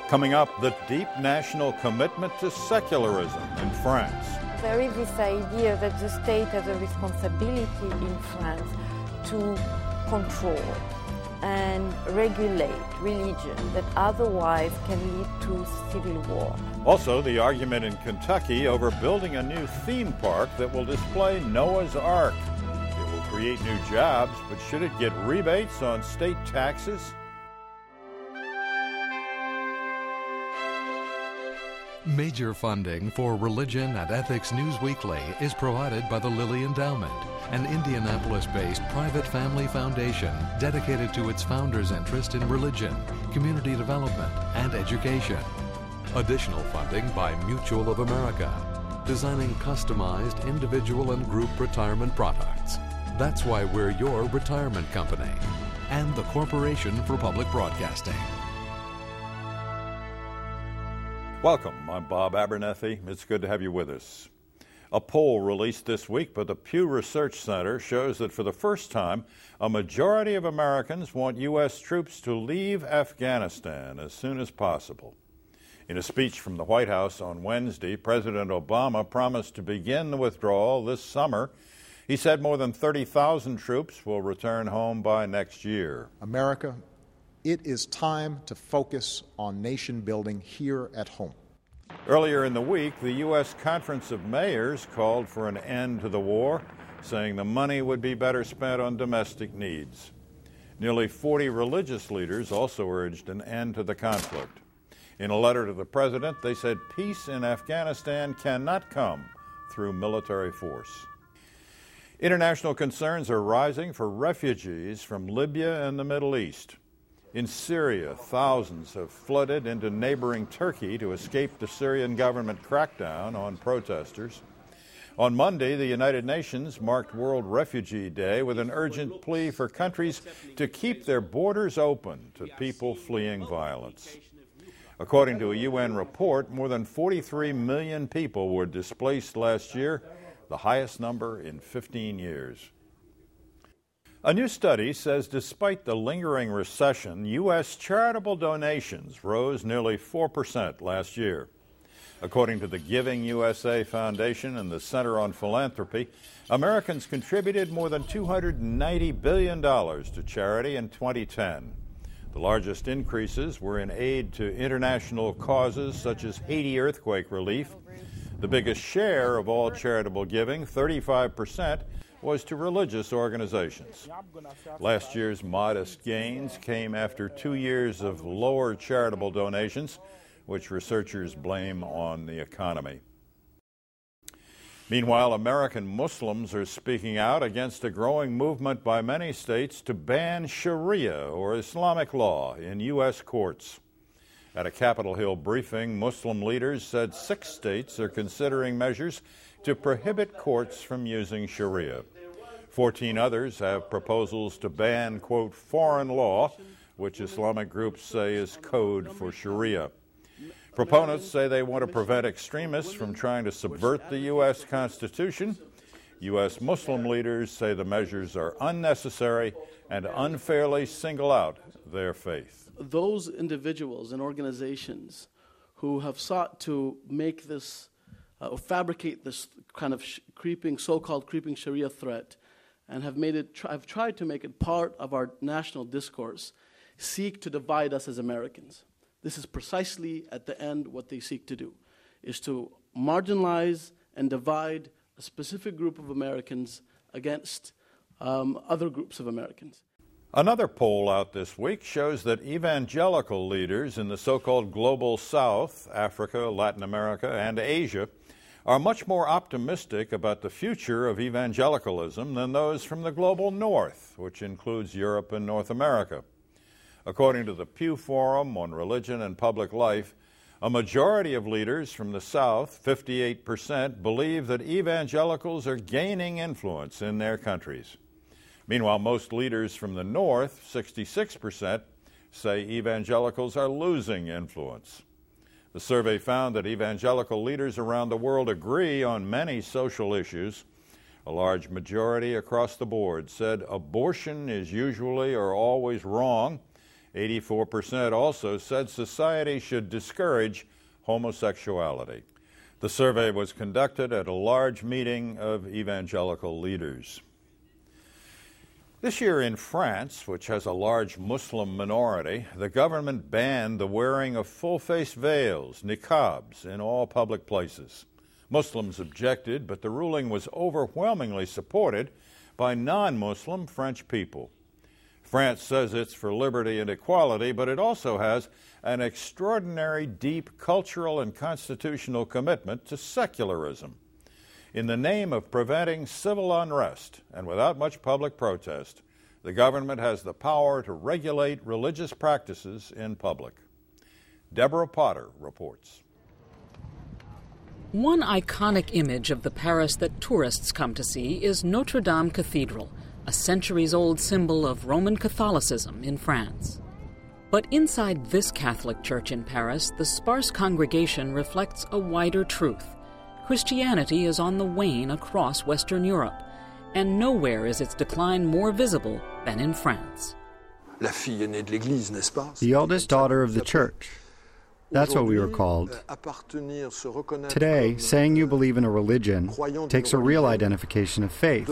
Coming up, the deep national commitment to secularism in France. There is this idea that the state has a responsibility in France to control and regulate religion that otherwise can lead to civil war. Also, the argument in Kentucky over building a new theme park that will display Noah's Ark. It will create new jobs, but should it get rebates on state taxes? Major funding for Religion and Ethics News Weekly is provided by the Lilly Endowment, an Indianapolis-based private family foundation dedicated to its founders' interest in religion, community development, and education. Additional funding by Mutual of America, designing customized individual and group retirement products. That's why we're your retirement company. And the Corporation for Public Broadcasting. Welcome, I'm Bob Abernethy. It's good to have you with us. A poll released this week by the Pew Research Center shows that for the first time, a majority of Americans want U.S. troops to leave Afghanistan as soon as possible. In a speech from the White House on Wednesday, President Obama promised to begin the withdrawal this summer. He said more than 30,000 troops will return home by next year. America, it is time to focus on nation building here at home. Earlier in the week, the U.S. Conference of Mayors called for an end to the war, saying the money would be better spent on domestic needs. Nearly 40 religious leaders also urged an end to the conflict. In a letter to the president, they said peace in Afghanistan cannot come through military force. International concerns are rising for refugees from Libya and the Middle East. In Syria, thousands have flooded into neighboring Turkey to escape the Syrian government crackdown on protesters. On Monday, the United Nations marked World Refugee Day with an urgent plea for countries to keep their borders open to people fleeing violence. According to a UN report, more than 43 million people were displaced last year, the highest number in 15 years. A new study says despite the lingering recession, U.S. charitable donations rose nearly 4% last year. According to the Giving USA Foundation and the Center on Philanthropy, Americans contributed more than $290 billion to charity in 2010. The largest increases were in aid to international causes such as Haiti earthquake relief. The biggest share of all charitable giving, 35%, was to religious organizations. Last year's modest gains came after 2 years of lower charitable donations, which researchers blame on the economy. Meanwhile, American Muslims are speaking out against a growing movement by many states to ban Sharia, or Islamic law, in U.S. courts. At a Capitol Hill briefing, Muslim leaders said 6 states are considering measures to prohibit courts from using Sharia. 14 others have proposals to ban, quote, foreign law, which Islamic groups say is code for Sharia. Proponents say they want to prevent extremists from trying to subvert the U.S. Constitution. U.S. Muslim leaders say the measures are unnecessary and unfairly single out their faith. Those individuals and organizations who have sought to make this, or fabricate this kind of so-called creeping Sharia threat, and have tried to make it part of our national discourse, seek to divide us as Americans. This is precisely at the end what they seek to do, is to marginalize and divide a specific group of Americans against other groups of Americans. Another poll out this week shows that evangelical leaders in the so-called Global South, Africa, Latin America, and Asia, are much more optimistic about the future of evangelicalism than those from the Global North, which includes Europe and North America. According to the Pew Forum on Religion and Public Life, a majority of leaders from the South, 58%, believe that evangelicals are gaining influence in their countries. Meanwhile, most leaders from the North, 66%, say evangelicals are losing influence. The survey found that evangelical leaders around the world agree on many social issues. A large majority across the board said abortion is usually or always wrong, 84% also said society should discourage homosexuality. The survey was conducted at a large meeting of evangelical leaders. This year in France, which has a large Muslim minority, the government banned the wearing of full-face veils, niqabs, in all public places. Muslims objected, but the ruling was overwhelmingly supported by non-Muslim French people. France says it's for liberty and equality, but it also has an extraordinary deep cultural and constitutional commitment to secularism. In the name of preventing civil unrest and without much public protest, the government has the power to regulate religious practices in public. Deborah Potter reports. One iconic image of the Paris that tourists come to see is Notre Dame Cathedral, a centuries-old symbol of Roman Catholicism in France. But inside this Catholic church in Paris, the sparse congregation reflects a wider truth. Christianity is on the wane across Western Europe, and nowhere is its decline more visible than in France. The eldest daughter of the church. That's what we were called. Today, saying you believe in a religion takes a real identification of faith.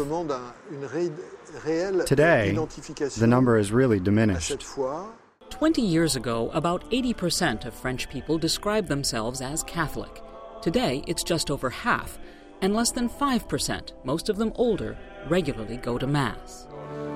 Today, the number is really diminished. 20 years ago, about 80% of French people described themselves as Catholic. Today, it's just over half, and less than 5%, most of them older, regularly go to Mass.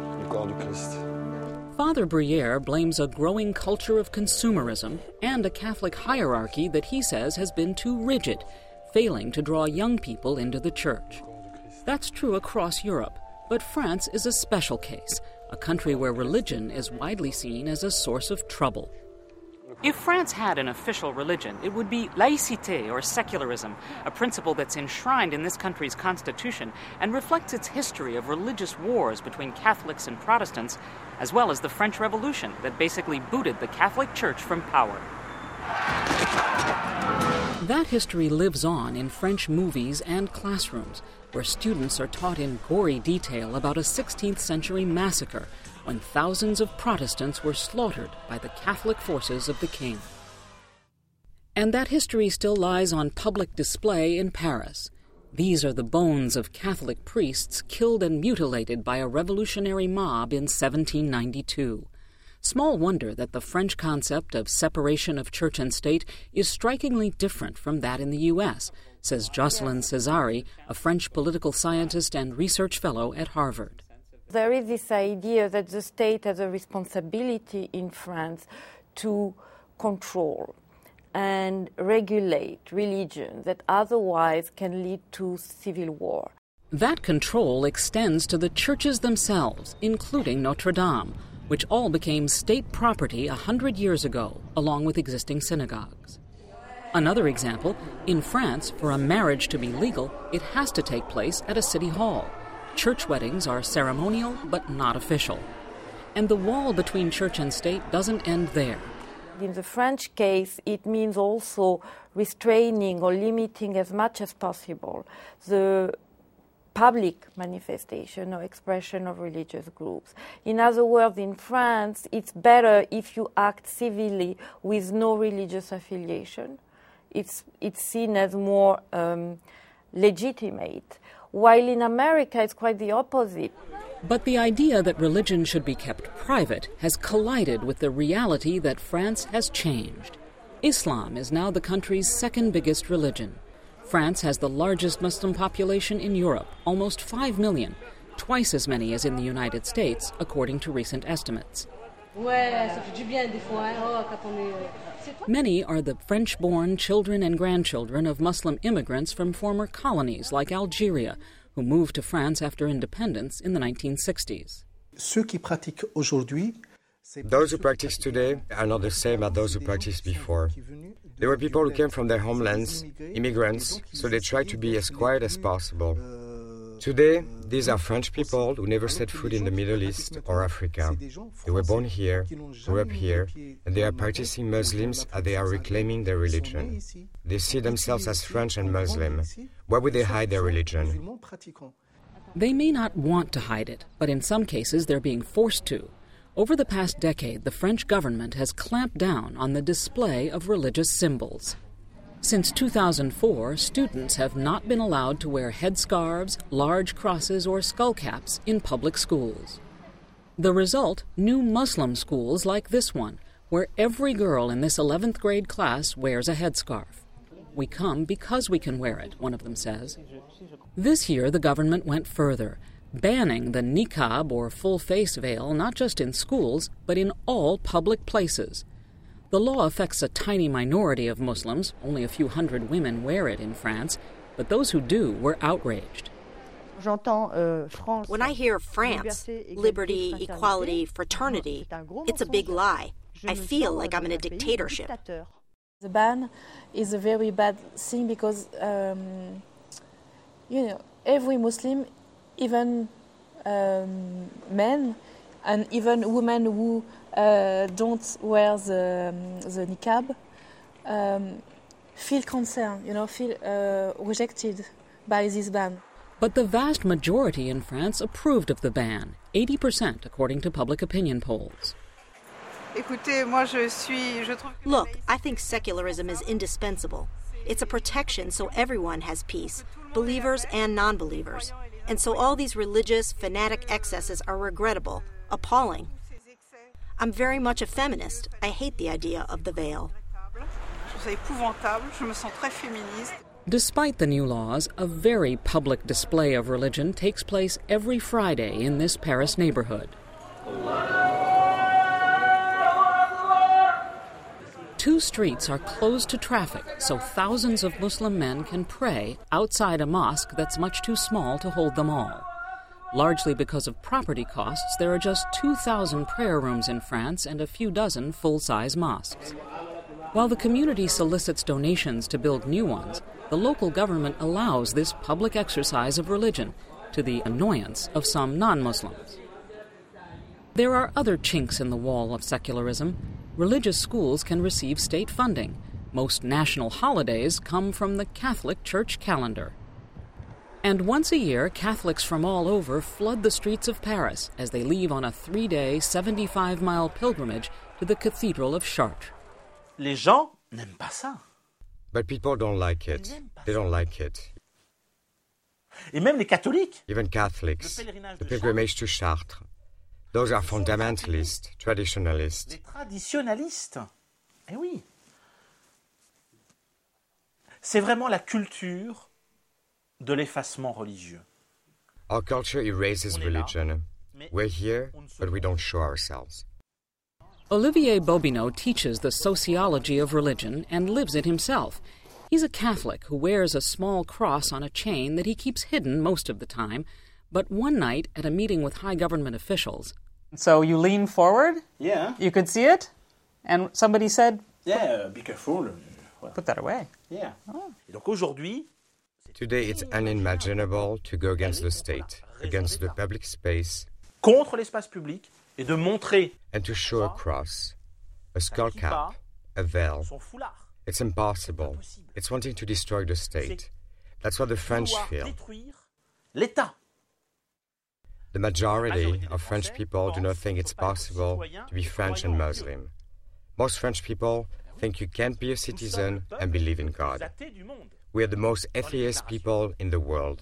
Father Briere blames a growing culture of consumerism and a Catholic hierarchy that he says has been too rigid, failing to draw young people into the church. That's true across Europe, but France is a special case, a country where religion is widely seen as a source of trouble. If France had an official religion, it would be laïcité, or secularism, a principle that's enshrined in this country's constitution and reflects its history of religious wars between Catholics and Protestants, as well as the French Revolution that basically booted the Catholic Church from power. That history lives on in French movies and classrooms, where students are taught in gory detail about a 16th century massacre when thousands of Protestants were slaughtered by the Catholic forces of the king. And that history still lies on public display in Paris. These are the bones of Catholic priests killed and mutilated by a revolutionary mob in 1792. Small wonder that the French concept of separation of church and state is strikingly different from that in the U.S., says Jocelyn Cesari, a French political scientist and research fellow at Harvard. There is this idea that the state has a responsibility in France to control and regulate religion that otherwise can lead to civil war. That control extends to the churches themselves, including Notre Dame, which all became state property 100 years ago, along with existing synagogues. Another example, in France, for a marriage to be legal, it has to take place at a city hall. Church weddings are ceremonial but not official. And the wall between church and state doesn't end there. In the French case, it means also restraining or limiting as much as possible the public manifestation or expression of religious groups. In other words, in France, it's better if you act civilly with no religious affiliation. It's seen as more legitimate. While in America, it's quite the opposite. But the idea that religion should be kept private has collided with the reality that France has changed. Islam is now the country's second biggest religion. France has the largest Muslim population in Europe, almost 5 million, twice as many as in the United States, according to recent estimates. Many are the French-born children and grandchildren of Muslim immigrants from former colonies like Algeria, who moved to France after independence in the 1960s. Those who practice today are not the same as those who practiced before. There were people who came from their homelands, immigrants, so they tried to be as quiet as possible. Today, these are French people who never set foot in the Middle East or Africa. They were born here, grew up here, and they are practicing Muslims as they are reclaiming their religion. They see themselves as French and Muslim. Why would they hide their religion? They may not want to hide it, but in some cases they're being forced to. Over the past decade, the French government has clamped down on the display of religious symbols. Since 2004, students have not been allowed to wear headscarves, large crosses, or skullcaps in public schools. The result, new Muslim schools like this one, where every girl in this 11th grade class wears a headscarf. We come because we can wear it, one of them says. This year, the government went further, banning the niqab or full-face veil not just in schools, but in all public places. The law affects a tiny minority of Muslims. Only a few hundred women wear it in France, but those who do were outraged. When I hear France, liberty, equality, fraternity, it's a big lie. I feel like I'm in a dictatorship. The ban is a very bad thing because, every Muslim, even men and even women who don't wear the niqab, feel concerned, feel rejected by this ban. But the vast majority in France approved of the ban, 80% according to public opinion polls. Look, I think secularism is indispensable. It's a protection so everyone has peace, believers and non-believers. And so all these religious, fanatic excesses are regrettable, appalling. I'm very much a feminist. I hate the idea of the veil. Despite the new laws, a very public display of religion takes place every Friday in this Paris neighborhood. Two streets are closed to traffic so thousands of Muslim men can pray outside a mosque that's much too small to hold them all. Largely because of property costs, there are just 2,000 prayer rooms in France and a few dozen full-size mosques. While the community solicits donations to build new ones, the local government allows this public exercise of religion, to the annoyance of some non-Muslims. There are other chinks in the wall of secularism. Religious schools can receive state funding. Most national holidays come from the Catholic Church calendar. And once a year, Catholics from all over flood the streets of Paris as they leave on a 3-day, 75-mile pilgrimage to the Cathedral of Chartres. Les gens n'aiment pas ça. But people don't like it. They don't like it. Et même les catholiques. Even Catholics. The pilgrimage to Chartres. Those are fundamentalists, traditionalists. Les traditionalistes. Eh oui. C'est vraiment la culture de l'effacement religieux. Our culture erases religion. We're here, but we don't show ourselves. Olivier Bobineau teaches the sociology of religion and lives it himself. He's a Catholic who wears a small cross on a chain that he keeps hidden most of the time. But one night at a meeting with high government officials... So you lean forward? Yeah. You could see it? And somebody said... Yeah, be careful. Put that away. Yeah. Oh. Et donc aujourd'hui... Today it's unimaginable to go against the state, against the public space... Contre l'espace public et de montrer... And to show a cross, a skull cap, a veil. It's impossible. It's wanting to destroy the state. That's what the French feel. L'État. The majority of French people do not think it's possible to be French and Muslim. Most French people think you can't be a citizen and believe in God. We are the most atheist people in the world.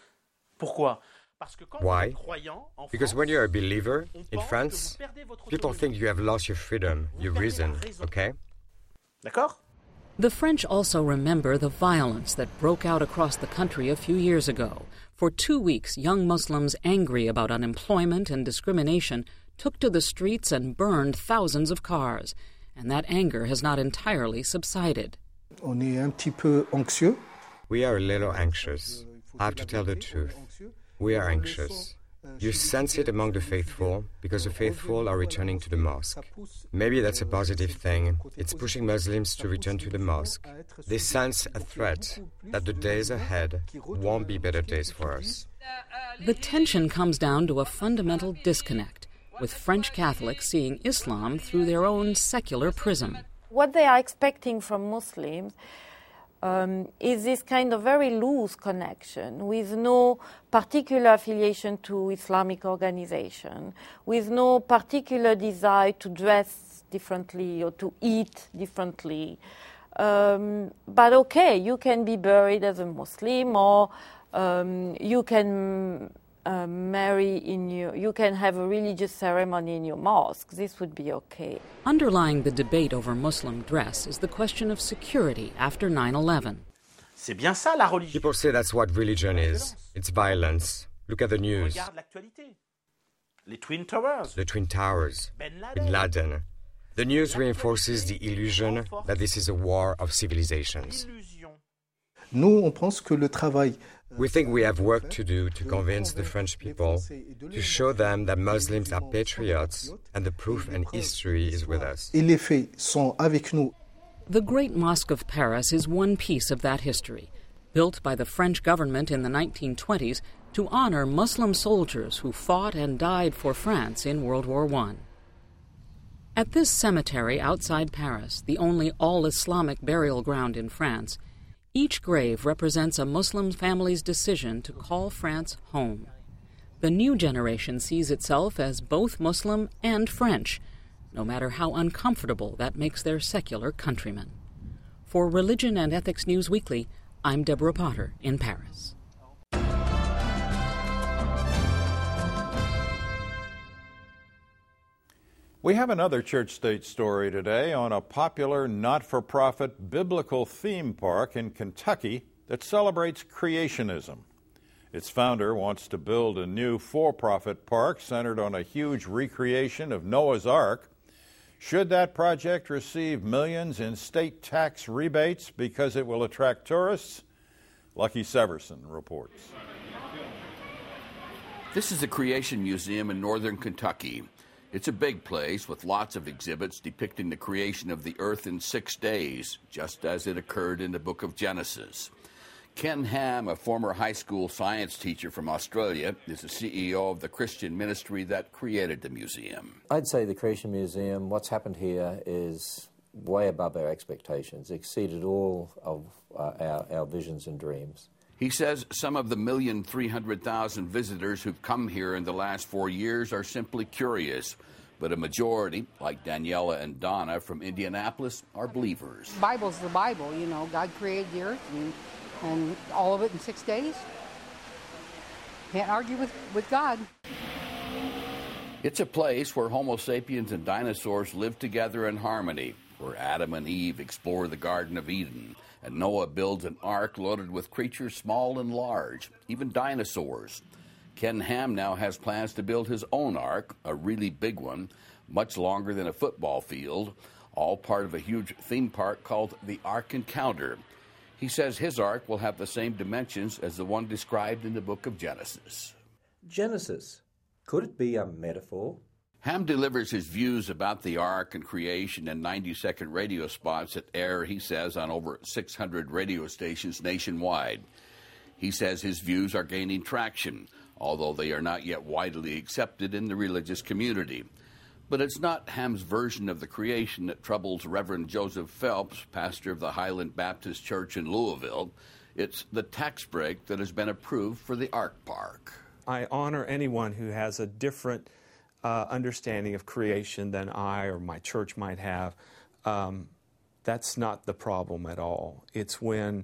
Why? Because when you're a believer in France, people think you have lost your freedom, your reason, okay? D'accord? The French also remember the violence that broke out across the country a few years ago. For 2 weeks, young Muslims angry about unemployment and discrimination took to the streets and burned thousands of cars. And that anger has not entirely subsided. We are a little anxious. I have to tell the truth. We are anxious. You sense it among the faithful because the faithful are returning to the mosque. Maybe that's a positive thing. It's pushing Muslims to return to the mosque. They sense a threat that the days ahead won't be better days for us. The tension comes down to a fundamental disconnect, with French Catholics seeing Islam through their own secular prism. What they are expecting from Muslims is this kind of very loose connection with no particular affiliation to Islamic organization, with no particular desire to dress differently or to eat differently. But okay, you can be buried as a Muslim, or you can you can have a religious ceremony in your mosque. This would be okay. Underlying the debate over Muslim dress is the question of security after 9/11. People say that's what religion is. It's violence. Look at the news. The Twin Towers. The Twin Towers. Bin Laden. The news reinforces the illusion that this is a war of civilizations. We think we have work to do to convince the French people, to show them that Muslims are patriots, and the proof and history is with us. The Great Mosque of Paris is one piece of that history, built by the French government in the 1920s to honor Muslim soldiers who fought and died for France in World War I. At this cemetery outside Paris, the only all-Islamic burial ground in France, each grave represents a Muslim family's decision to call France home. The new generation sees itself as both Muslim and French, no matter how uncomfortable that makes their secular countrymen. For Religion and Ethics News Weekly, I'm Deborah Potter in Paris. We have another church-state story today on a popular not-for-profit biblical theme park in Kentucky that celebrates creationism. Its founder wants to build a new for-profit park centered on a huge recreation of Noah's Ark. Should that project receive millions in state tax rebates because it will attract tourists? Lucky Severson reports. This is the Creation Museum in northern Kentucky. It's a big place with lots of exhibits depicting the creation of the earth in 6 days, just as it occurred in the book of Genesis. Ken Ham, a former high school science teacher from Australia, is the CEO of the Christian ministry that created the museum. I'd say the Creation Museum, what's happened here is way above our expectations, exceeded all of our visions and dreams. He says some of the 1,300,000 visitors who've come here in the last 4 years are simply curious, but a majority, like Daniela and Donna from Indianapolis, are believers. The Bible's the Bible, you know. God created the earth and all of it in 6 days. Can't argue with God. It's a place where Homo sapiens and dinosaurs live together in harmony, where Adam and Eve explore the Garden of Eden, and Noah builds an ark loaded with creatures small and large, even dinosaurs. Ken Ham now has plans to build his own ark, a really big one, much longer than a football field, all part of a huge theme park called the Ark Encounter. He says his ark will have the same dimensions as the one described in the book of Genesis. Genesis, could it be a metaphor? Ham delivers his views about the ark and creation in 90-second radio spots that air, he says, on over 600 radio stations nationwide. He says his views are gaining traction, although they are not yet widely accepted in the religious community. But it's not Ham's version of the creation that troubles Reverend Joseph Phelps, pastor of the Highland Baptist Church in Louisville. It's the tax break that has been approved for the Ark Park. I honor anyone who has a different understanding of creation than I or my church might have. That's not the problem at all. It's when,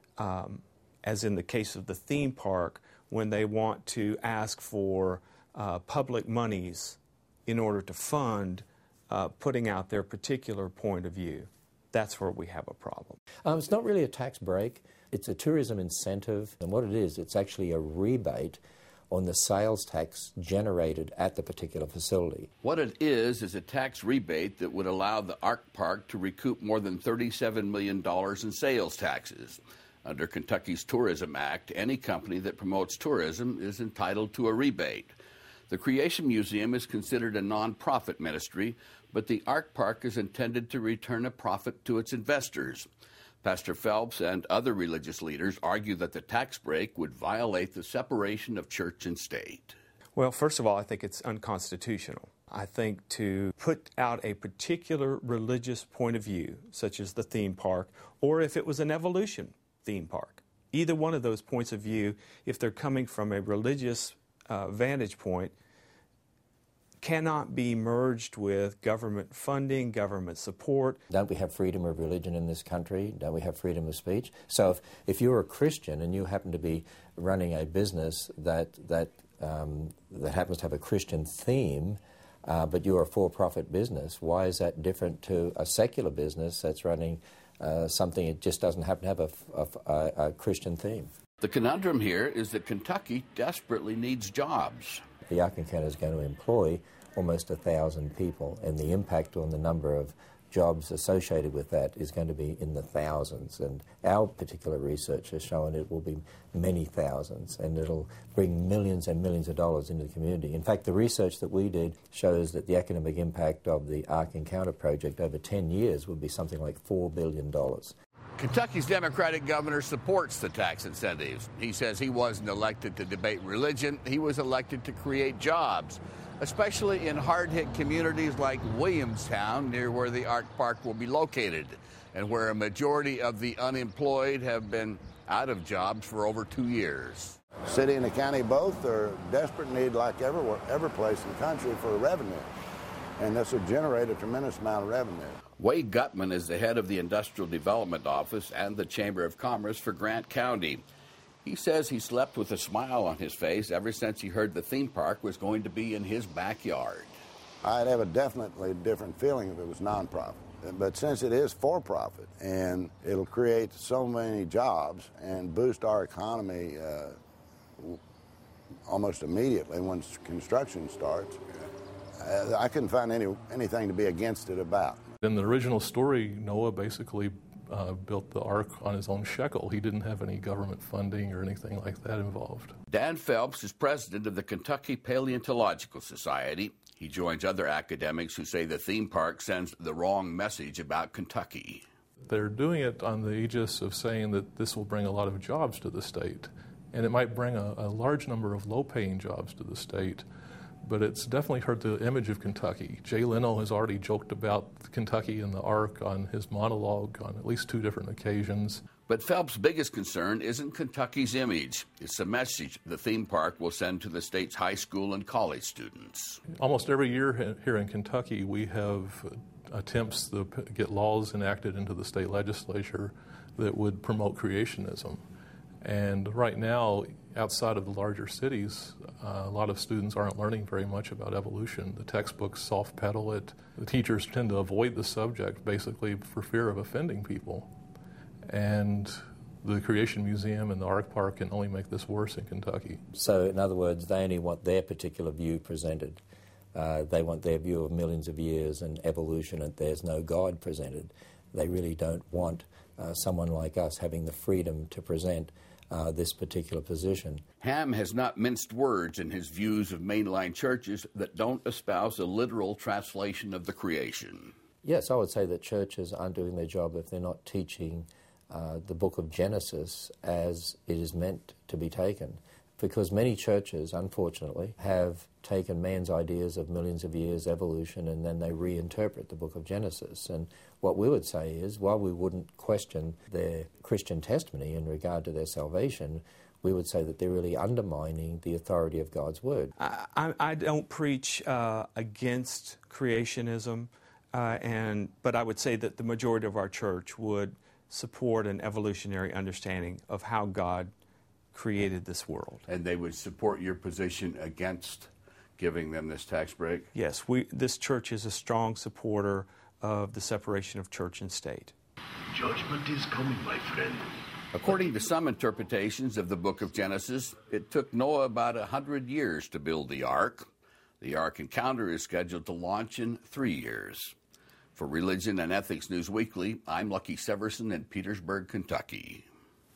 as in the case of the theme park, when they want to ask for public monies in order to fund putting out their particular point of view. That's where we have a problem. It's not really a tax break. It's a tourism incentive. And what it is, it's actually a rebate on the sales tax generated at the particular facility. What it is a tax rebate that would allow the Ark Park to recoup more than $37 million in sales taxes. Under Kentucky's Tourism Act, any company that promotes tourism is entitled to a rebate. The Creation Museum is considered a non-profit ministry, but the Ark Park is intended to return a profit to its investors. Pastor Phelps and other religious leaders argue that the tax break would violate the separation of church and state. Well, first of all, I think it's unconstitutional. I think, to put out a particular religious point of view, such as the theme park, or if it was an evolution theme park. Either one of those points of view, if they're coming from a religious vantage point, cannot be merged with government funding, government support. Don't we have freedom of religion in this country? Don't we have freedom of speech? So if you're a Christian and you happen to be running a business that happens to have a Christian theme, but you're a for-profit business, why is that different to a secular business that's running something that just doesn't happen to have a Christian theme? The conundrum here is that Kentucky desperately needs jobs. The Ark Encounter is going to employ almost 1,000 people, and the impact on the number of jobs associated with that is going to be in the thousands. And our particular research has shown it will be many thousands, and it'll bring millions and millions of dollars into the community. In fact, the research that we did shows that the economic impact of the Ark Encounter project over 10 years would be something like $4 billion. Kentucky's Democratic governor supports the tax incentives. He says he wasn't elected to debate religion. He was elected to create jobs, especially in hard-hit communities like Williamstown, near where the Ark Park will be located, and where a majority of the unemployed have been out of jobs for over 2 years. City and the county both are desperate need, like every place in the country, for revenue. And this will generate a tremendous amount of revenue. Wade Gutman is the head of the Industrial Development Office and the Chamber of Commerce for Grant County. He says he slept with a smile on his face ever since he heard the theme park was going to be in his backyard. I'd have a definitely different feeling if it was nonprofit. But since it is for-profit, and it'll create so many jobs and boost our economy almost immediately once construction starts, I couldn't find anything to be against it about. In the original story, Noah basically built the Ark on his own shekel. He didn't have any government funding or anything like that involved. Dan Phelps is president of the Kentucky Paleontological Society. He joins other academics who say the theme park sends the wrong message about Kentucky. They're doing it on the aegis of saying that this will bring a lot of jobs to the state, and it might bring a large number of low-paying jobs to the state. But it's definitely hurt the image of Kentucky. Jay Leno has already joked about Kentucky and the Ark on his monologue on at least 2 different occasions. But Phelps' biggest concern isn't Kentucky's image. It's the message the theme park will send to the state's high school and college students. Almost every year here in Kentucky, we have attempts to get laws enacted into the state legislature that would promote creationism. And right now, outside of the larger cities, a lot of students aren't learning very much about evolution. The textbooks soft-pedal it. The teachers tend to avoid the subject basically for fear of offending people. And the Creation Museum and the Ark Park can only make this worse in Kentucky. So, in other words, they only want their particular view presented. They want their view of millions of years and evolution, and there's no God presented. They really don't want someone like us having the freedom to present this particular position. Ham has not minced words in his views of mainline churches that don't espouse a literal translation of the creation. Yes, I would say that churches aren't doing their job if they're not teaching the book of Genesis as it is meant to be taken. Because many churches, unfortunately, have taken man's ideas of millions of years evolution and then they reinterpret the book of Genesis. And what we would say is, while we wouldn't question their Christian testimony in regard to their salvation, we would say that they're really undermining the authority of God's Word. I don't preach against creationism, but I would say that the majority of our church would support an evolutionary understanding of how God created this world. And they would support your position against giving them this tax break? Yes, this church is a strong supporter of the separation of church and state. Judgment is coming, my friend. According to some interpretations of the book of Genesis, it took Noah about 100 years to build the ark. The Ark Encounter is scheduled to launch in 3 years. For Religion and Ethics News Weekly, I'm Lucky Severson in Petersburg, Kentucky.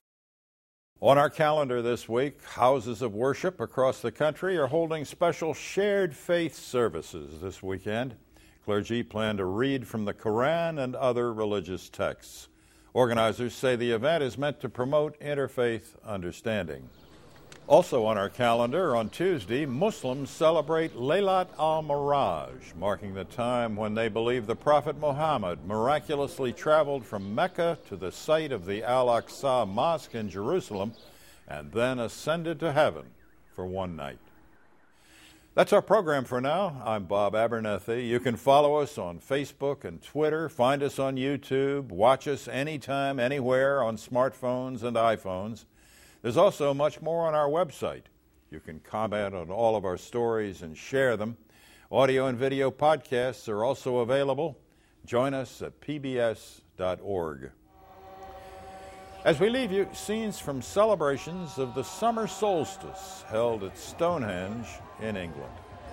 On our calendar this week, houses of worship across the country are holding special shared faith services this weekend. Clergy plan to read from the Quran and other religious texts. Organizers say the event is meant to promote interfaith understanding. Also on our calendar on Tuesday, Muslims celebrate Laylat al-Miraj, marking the time when they believe the Prophet Muhammad miraculously traveled from Mecca to the site of the Al-Aqsa Mosque in Jerusalem and then ascended to heaven for one night. That's our program for now. I'm Bob Abernethy. You can follow us on Facebook and Twitter, find us on YouTube, watch us anytime, anywhere on smartphones and iPhones. There's also much more on our website. You can comment on all of our stories and share them. Audio and video podcasts are also available. Join us at pbs.org. As we leave you, scenes from celebrations of the summer solstice held at Stonehenge in England.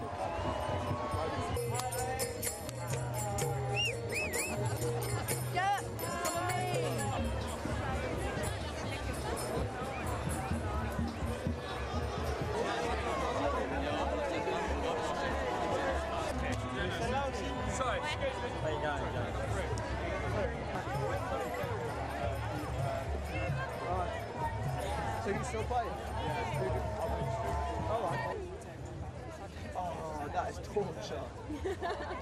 So you still playing? Yeah. Oh, okay. Oh, that is torture.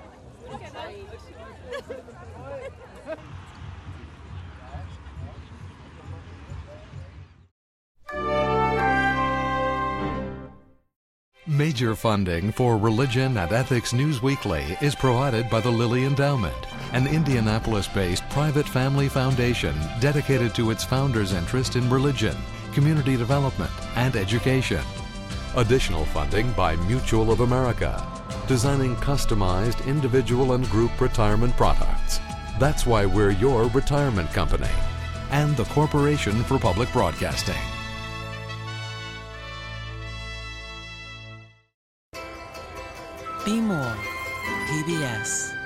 Major funding for Religion and Ethics News Weekly is provided by the Lilly Endowment, an Indianapolis-based private family foundation dedicated to its founders' interest in religion, community development, and education. Additional funding by Mutual of America, designing customized individual and group retirement products. That's why we're your retirement company. And the Corporation for Public Broadcasting. Be More, PBS.